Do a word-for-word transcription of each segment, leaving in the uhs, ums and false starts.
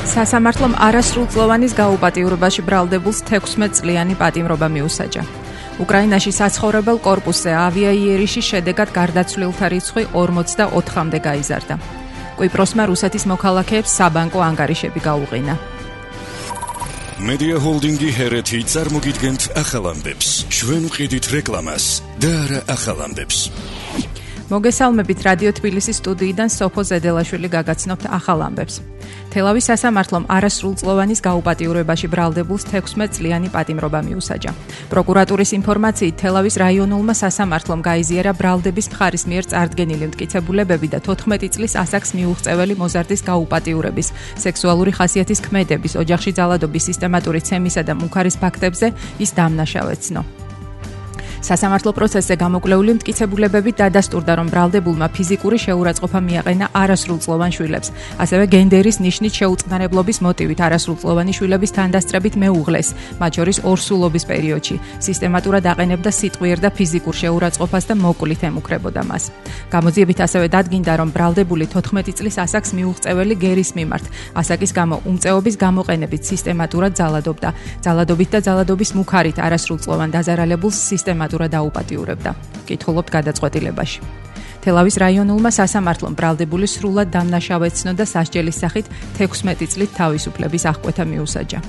სასამართლომ არასრულწლოვანის გაუპატიურებაში ბრალდებულს თექვსმეტ წლიანი პატიმრობა მიუსაჯა. უკრაინაში საცხოვრებელ კორპუსზე ავიაიერიშის შედეგად გარდაცვლილთა რიცხვი ორმოცდაოთხამდე გაიზარდა. კვიპროსმა რუსეთის მოქალაქეებს საბანკო ანგარიშები გაუყინა. Media Holdingi ჰერეთი წარმოგიდგენთ ახალ ამბებს. ჩვენ ვყიდით რეკლამას და არა ახალ ამბებს. მოგესალმებით რადიო თბილისის სტუდიიდან სოფო ზედელაშვილი გაგაცნობთ ახალ ამბებს. თელავის სასამართლომ არასრულწლოვანის გაუპატიურებაში ბრალდებულს თექვსმეტ წლიანი პატიმრობა მიუსაჯა. პროკურატურის ინფორმაციით თელავის რაიონულმა სასამართლომ გაიზიარა ბრალდების მხარის მიერ წარდგენილი მტკიცებულებები და თოთხმეტი წლის ასაკს მიუღწეველი მოზარდის გაუპატიურების, სექსუალური ხასიათის ქმედების, ოჯახში ძალადობის სისტემატური ცემისა და მუქარის ფაქტებზე ის დამნაშავე ცნო. სასამართლო პროცესზე გამოკვლეული მტკიცებულებებით დადასტურდა, რომ ბრალდებულმა ფიზიკური შეურაცხყოფა მიაყენა არასრულწლოვან შვილებს, ასევე გენდერის ნიშნით შეუწყნარებლობის მოტივით არასრულწლოვანი შვილების თანდასწრებით მეუღლეს, მათ შორის ორსულობის პერიოდში, სისტემატურად აყენებდა სიტყვიერ და ფიზიკურ შეურაცხყოფას და მოკლით ემუქრებოდა მას. გამოძიებით ასევე დადგინდა, რომ ბრალდებული თოთხმეტი წლის ასაკს მიუღწეველი გერის მიმართ, ასაკის გამო უმწეობის გამოყენებით სისტემატურად ძალადობდა, ძალადობით და ძალადობის მუქარით არასრულწლოვან დაზარალებულს სისტემატურად დაუპატიურებდა. კითხულობთ გადაწყვეტილებაში. თელავის რაიონულმა სასამართლომ ბრალდებული სრულად დამნაშავე ცნო და სასჯელის სახით თექვსმეტი წლით თავისუფლების აღკვეთა მიუსაჯა.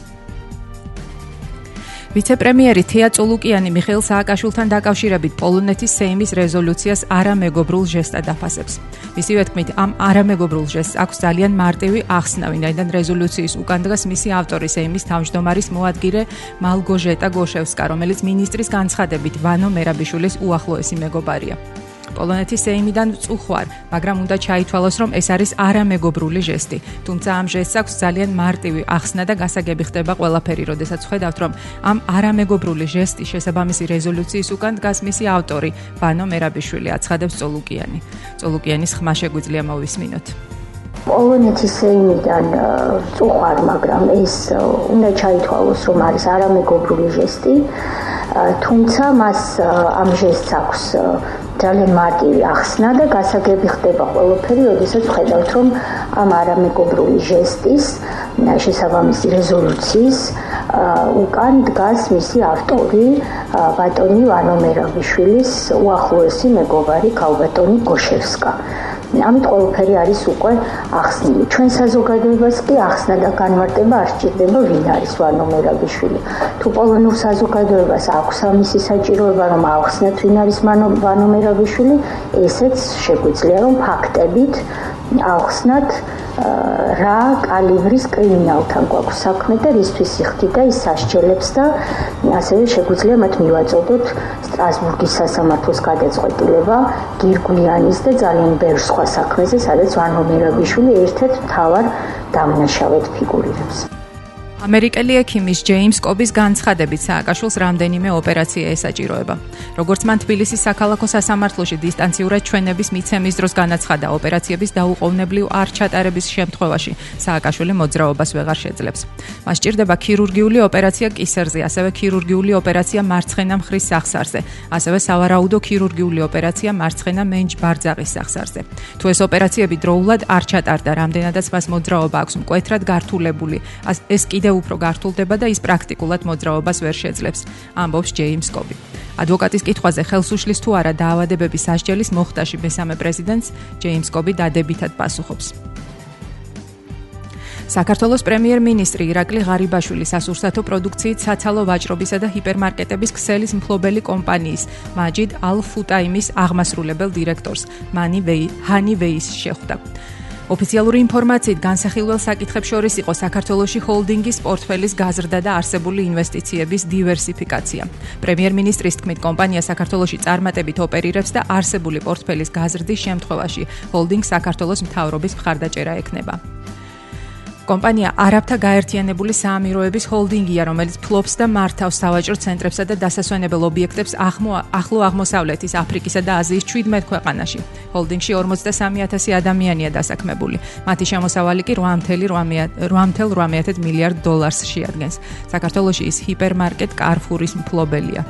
ვიცე-პრემიერი თია წულუკიანი მიხეილ სააკაშვილთან დაკავშირებით პოლონეთის სეიმის რეზოლუციას არამეგობრულ ჟესტად აფასებს. მისივე თქმით, ამ არამეგობრულ ჟესტს აქვს ძალიან მარტივი ახსნა, ვინაიდან რეზოლუციის უკან დგას მისი ავტორი სეიმის თავმჯდომარის მოადგილე მალგოჟეტა გოშევსკა, რომელიც მინისტრის განცხადებით ვანო მერაბიშვილის უახლოესი მეგობარია. პოლონეთის სეიმიდან წუხვარ, მაგრამ უნდა ჩაითვალოს, რომ ეს არის არამეგობრული ჟესტი. თუმცა ამ ჟესტს აქვს ძალიან მარტივი ახსნა და გასაგები ხდება ყველაფერი, როდესაც ხედავთ, რომ ამ არამეგობრული ჟესტის შესაბამისი რეზოლუციის უკან დგას მისი ავტორი, ვანო მერაბიშვილი, აცხადებს წულუკიანი. წულუკიანის ხმა შეგვიძლია მოვისმინოთ. პოლონეთის სეიმიდან წუხვარ, მაგრამ ეს უნდა ჩაითვალოს, რომ არის არამეგობრული ჟესტი, თუმცა მას ამ ჟესტს აქვს ძალიან მარტივი ახსნა და გასაგები ხდება ყველაფერი, როდესაც ხედავთ, რომ ამ არამეგობრული ჟესტის შესაბამისი რეზოლუციის უკან დგას მისი ავტორი, ბატონი ვანო მერაბიშვილის უახლოესი მეგობარი ქალბატონი გოშევსკა. ამით ყველაფერი არის უკვე ახსნილი. ჩვენ საზოგადოებას კი ახსნა და განმარტება არ სჭირდება, ვინ არის ვანო მერაბიშვილი. თუ პოლონურ საზოგადოებას აქვს ამისი საჭიროება, რომ ახსნათ, ვინ არის ვანო მერაბიშვილი, ესეც შეგვიძლია, რომ ფაქტებით ახსნათ რა კალიბრის კრიმინალთან გვაქვს საქმე და რისთვის იხდიდა ის სასჯელებს და ასევე შეგვიძლია მათ მივაწოდოთ სტრასბურგის სასამართლოს გადაწყვეტილება გირგვლიანის და ძალიან ბევრ სხვა საქმეზე, სადაც ვანო მერაბიშვილი ერთ-ერთ მთავარ დამნაშავედ ფიგურირებს. ამერიკელი ექიმის ჯეიმს კობის განცხადებით სააკაშვილს რამდენიმე ოპერაცია ესაჭიროება. როგორც მან თბილისის საქალაქო სასამართლოში დისტანციურად ჩვენების მიცემის დროს განაცხადა, ოპერაციების დაუყოვნებლივ არ ჩატარების შემთხვევაში სააკაშვილი მოძრაობას ვეღარ შეძლებს. მას სჭირდება ქირურგიული ოპერაცია კისერზე, ასევე ქირურგიული ოპერაცია მარცხენა მხრის სახსარზე, ასევე სავარაუდო ქირურგიული ოპერაცია მარცხენა მენჯ-ბარძაღის სახსარზე. თუ ეს ოპერაციები დროულად არ ჩატარდა, რამდენადაც მას მოძრაობა აქვს მკვეთრად გართულებული, ეს კიდევ უფრო გართულდება და ის პრაქტიკულად მოძრაობას ვერ შეძლებს, ამბობს ჯეიმს კობი. ადვოკატის კითხვაზე ხელს უშლის თუ არა დაავადებების სასჯელის მოხდაში მესამე პრეზიდენტს ჯეიმს კობი დადებითად პასუხობს. საქართველოს პრემიერ-მინისტრი ირაკლი ღარიბაშვილი სასურსათო პროდუქციით საცალო ვაჭრობისა და ჰიპერმარკეტების ქსელის მფლობელი კომპანიის მაჯიდ ალ-ფუტაიმის აღმასრულებელ დირექტორს ჰანი ვეისს შეხვდა. ოფიციალური ინფორმაციით განსახილველ საკითხებს შორის იყო საქართველოში ჰოლდინგის პორტფელის გაზრდა და არსებული ინვესტიციების დივერსიფიკაცია. პრემიერ-მინისტრის თქმით, კომპანია საქართველოში წარმატებით ოპერირებს და არსებული პორტფელის გაზრდის შემთხვევაში ჰოლდინგ საქართველოს მთავრობის მხარდაჭერა ექნება. კომპანია არაბთა გაერთიანებული საამიროების ჰოლდინგია, რომელიც ფლობს და მართავს სავაჭრო ცენტრებსა და დასასვენებელ ობიექტებს ახლო აღმოსავლეთის, აფრიკისა და აზიის ჩვიდმეტ ქვეყანაში. ჰოლდინგში ორმოცდასამი ათასი ადამიანია დასაქმებული. მათი შემოსავალი კი რვა ათეული მილიარდ დოლარს შეადგენს. საქართველოში ის ჰიპერმარკეტ კარფურის მფლობელია.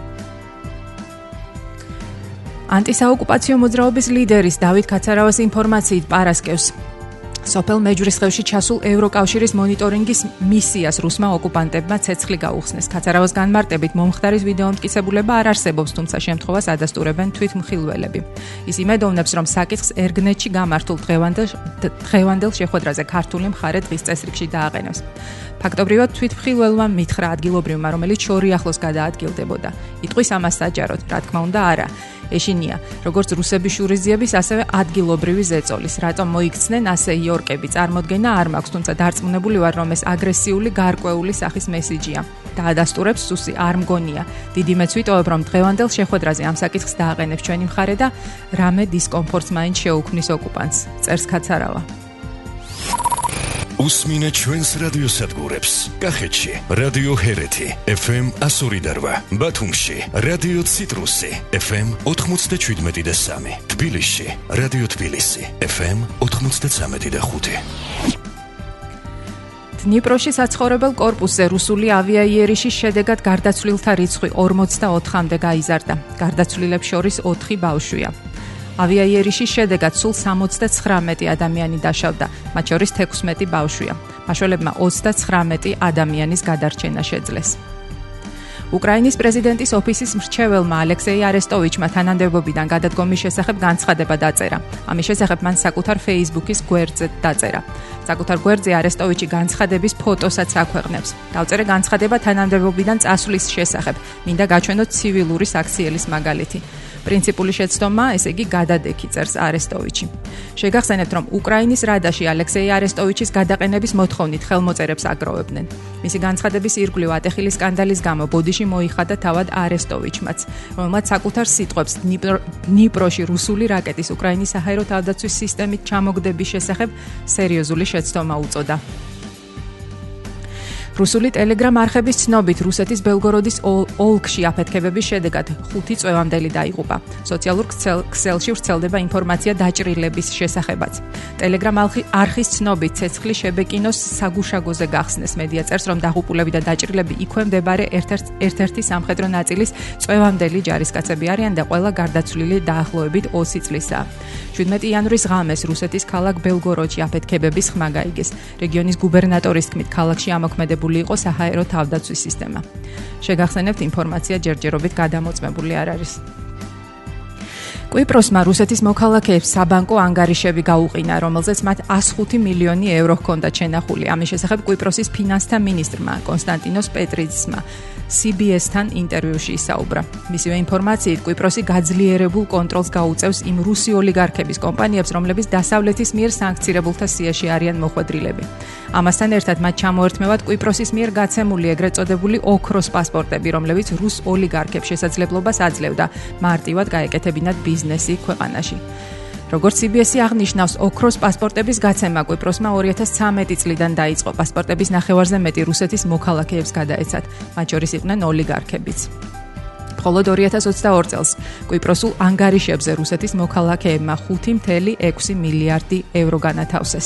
ანტისაოკუპაციო მოძრაობის ლიდერის დავით კაცარავას ინფორმაციით პარასკევს სოფელ მეჯვრისხევში ჩასულ ევროკავშირის მონიტორინგის მისიას რუსმა ოკუპანტებმა ცეცხლი გაუხსნეს. კაცარავას განმარტებით მომხდარის ვიდეომტკიცებულება არ არსებობს, თუმცა შემთხვევას ადასტურებენ თვითმხილველები. ის იმედოვნებს, რომ საკითხს ერგნეთში გამართულ დღევანდელ შეხვედრაზე ქართული მხარე დღის წესრიგში დააყენებს. ფაქტობრივად თვითმხილველმა მითხრა ადგილობრივმა, რომელიც შორი ახლოს გადაადგილდებოდა. იტყვის ამას საჯაროდ, რა თქმა უნდა, არა. ეშინია, როგორც რუსების შურიზიების, ასევე ადგილობრივი ზეწოლის. რატომ მოიქცნენ ასე იორკები? წარმოდგენა არ მაქვს, თუმცა დარწმუნებული ვარ, რომ ეს აგრესიული, გარკვეული სახის მესიჯია. დაადასტურებს სუსი არ მგონია. დიდი მეც ვიტოვებ, რომ დღევანდელ შეხვედრაზე ამ საკითხს დააყენებს ჩვენი მხარე და რამე დისკომფორტს მაინც შეუქმნის ოკუპანტს. წერს კაცარავა. უსმინეთ ჩვენს რადიოსადგურებს. კახეთში რადიო ჰერეთი ეფ ემ εκατო ორი და რვა, ბათუმში რადიო ციტრუსი ეფ ემ ოთხმოცდაშვიდმეტი და სამი, თბილისში რადიო თბილისი ეფ ემ ოთხმოცდაცამეტი და ხუთი. დნიპროში საცხოვრებელ კორპუსზე რუსული ავიაიერიშის შედეგად გარდაცვლილთა რიცხვი ორმოცდაოთხამდე გაიზარდა. გარდაცვლილებს შორის ოთხი ბავშვია. ავიაიერიშის შედეგად სულ სამოცდაცხრამეტი ადამიანი დაშავდა, მათ შორის თექვსმეტი ბავშვია. მაშველებმა ოცდაცხრამეტი ადამიანის გადარჩენა შეძლეს. უკრაინის პრეზიდენტის ოფისის მრჩეველმა ალექსეი არესტოვიჩმა თანამდებობიდან გადადგომის შესახებ განცხადება დაწერა. ამის შესახებ მან საკუთარ Facebook-ის გვერდზე დაწერა. საკუთარ გვერდზე არესტოვიჩი განცხადების ფოტოსაც აქვეყნებს. დავწერე განცხადება თანამდებობიდან წასვლის შესახებ. მინდა გაჩვენოთ ცივილური საქციელის მაგალითი. პრინციპული შეცდომა, ესე იგი გადადექი, წერს არესტოვიჩი. შეგახსენებთ, რომ უკრაინის რადაში ალექსეი არესტოვიჩის გადაყენების მოთხოვნით ხელმოწერებს აგროვებდნენ. მისი განცხადების ირგვლივ ატეხილი სკანდალის გამო ბოდიში მოიხადა თავად არესტოვიჩმაც, რომელმაც საკუთარ სიტყვებს დნიპროში რუსული რაკეტის უკრაინის საჰაერო თავდაცვის სისტემით ჩამოგდების შესახებ სერიოზული შეცდომა უწოდა. რუსული ტელეგრამ არხების ცნობით, რუსეთის ბელგოროდის ოლქში აფეთქებების შედეგად ხუთი წვევამდელი დაიღუპა. სოციალურ ქსელში ვრცელდება ინფორმაცია დაჭრილების შესახებაც. ტელეგრამ არხის ცნობით, ცეცხლი შებეკინოს საგუშაგოზე გახსნეს. მედია წერს, რომ დაღუპულები და დაჭრილები იქვე მდებარე ერთ-ერთი სამხედრო ნაწილის წვევამდელი ჯარისკაცები არიან და ყველა გარდაცვლილი დაახლოებით ოცი წლისაა. შვიდმეტი იანვრის ღამეს რუსეთის ქალაქ ბელგოროდში აფეთქებების ხმა გაიგეს. რეგიონის გუბერნატორის თქმით, ქალაქში ამოქმედებული იყო საჰაერო თავდაცვის სისტემა. შეგახსენებთ, ინფორმაცია ჯერჯერობით გადამოწმებული არ არის. კვიპროსმა რუსეთის მოქალაქეებს საბანკო ანგარიშები გაუყინა, რომელზეც მათ εκατი ხუთი მილიონი ევრო ჰქონდათ შენახული. ამის შესახებ კვიპროსის ფინანსთა მინისტრმა კონსტანტინოს პეტრიძმა სი ბი ეს-თან ინტერვიუში ისაუბრა. მისივე ინფორმაციით, კვიპროსი გაძლიერებულ კონტროლს გაუწევს იმ რუსი ოლიგარქების კომპანიებს, რომლებიც დასავლეთის მიერ სანქცირებულთა სიაში არიან მოხვედრილები. ამასთან ერთად მათ ჩამოერთმევათ კვიპროსის მიერ გაცემული ეგრეთ წოდებული ოქროს პასპორტები, რომლებიც რუს ოლიგარქებს შესაძლებლობას აძლევდა მარტივად გაეკეთებინათ ბიზნესი ქვეყანაში. როგორც სი ბი ესი აღნიშნავს, ოქროს პასპორტების გაცემა კვიპროსმა ორი ათას ცხრამეტი წლიდან დაიწყო. პასპორტების ნახევარზე მეტი რუსეთის მოქალაქეებს გადაეცათ, მათ შორის იყვნენ ოლიგარქებიც. მხოლოდ ორი ათას ოცდაორი წელს კვიპროსულ ანგარიშებზე რუსეთის მოქალაქეებმა ხუთი წუთი ექვსი მილიარდი ევრო განათავსეს.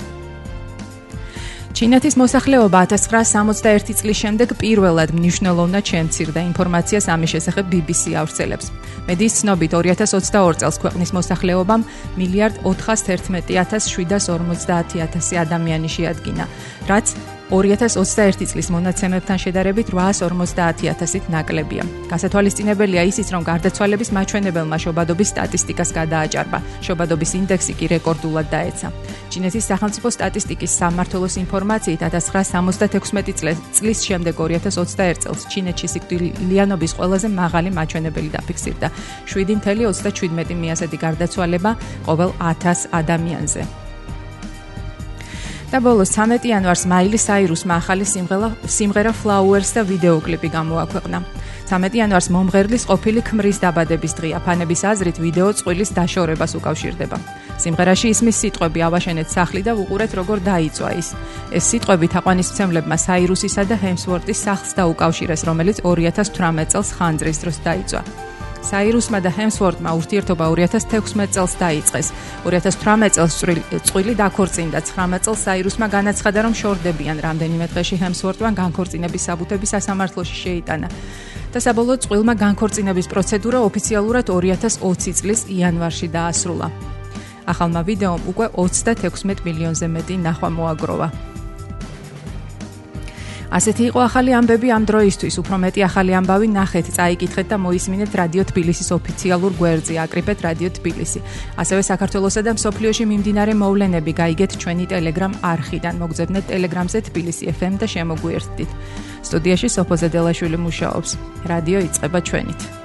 ჩინეთის მოსახლეობა ათას ცხრაასი სამოცდაერთი წლის შემდეგ პირველად მნიშვნელოვნად შემცირდა. ინფორმაციას ამის შესახებ ბი ბი სი ავრცელებს. მედიის ცნობით ორი ათას ოცდაორი წელს ქვეყნის მოსახლეობამ მილიარდ ოთხას თერთმეტი ათას შვიდას ორმოცდაათი ათასი ადამიანი შეადგინა, რაც ორი ათას ოცდაერთი წლის მონაცემებთან შედარებით რვაას ორმოცდაათი ათასით ნაკლებია. გასათვალისწინებელია ისიც, რომ გარდაცვალების მაჩვენებელმა შობადობის სტატისტიკას გადააჭარბა. შობადობის ინდექსი კი რეკორდულად დაეცა. ჩინეთის სახელმწიფო სტატისტიკის სამმართველოს ინფორმაციით, ათას ცხრაასი სამოცდათექვსმეტი წლის შემდეგ ორი ათას ოცდაერთი წელს ჩინეთში სიკვდილიანობის ყველაზე მაღალი მაჩვენებელი დაფიქსირდა. შვიდი წუთი ოცდაშვიდმეტი მიასადი გარდაცვალება ყოველ ათას ადამიანზე. და ბოლოს ცამეტი იანვარს მაილი საირუსმა ახალი სიმღერა Flowers და ვიდეოკლიპი გამოაქვეყნა. ცამეტი იანვარს მომღერლის ყოფილი ქმრის დაბადების დღეა. ფანების აზრით ვიდეო წყვილის დაშორებას უკავშირდება. სიმღერაში ისმის სიტყვები ავაშენეთ სახლი და ვუყურეთ როგორ დაიწვა ის. ეს სიტყვები თაყვანისმცემლებმა საირუსისა და ჰემსვორტის სახლს დაუკავშირეს, რომელიც ორი ათას თვრამეტ წელს ხანძრის დროს დაიწვა. საირუსმა და ჰემსვორტმა ურთიერთობა ორი ათას თექვსმეტ წელს დაიწყეს. ორი ათას თვრამეტ წელს წყვილი დაქორწინდა. ცხრამეტ წელს საირუსმა განაცხადა, რომ შორდებიან. რამდენიმე დღეში ჰემსვორტმა განქორწინების საბუთები სასამართლოში შეიტანა. და საბოლოოდ წყვილმა განქორწინების პროცედურა ოფიციალურად ორი ათას ოცი წლის იანვარში დაასრულა. ახალმა ვიდეომ უკვე ოცდათექვსმეტ მილიონზე მეტი ნახვა მოაგროვა. ასეთი იყო ახალი ამბები ამ დროისთვის. უფრო მეტი ახალი ამბავი ნახეთ, წაიკითხეთ და მოისმინეთ რადიო თბილისის ოფიციალურ გვერდზე, აკრიფეთ რადიო თბილისი. ასევე საქართველოსა და მსოფლიოში მიმდინარე მოვლენები გაიგეთ ჩვენი Telegram არხიდან. მოგძებნეთ Telegramზე თბილისი ეფ ემ და შემოგვიერთდით. სტუდიაში სოფო ზედელაშვილი მუშაობს. რადიო იწყება ჩვენით.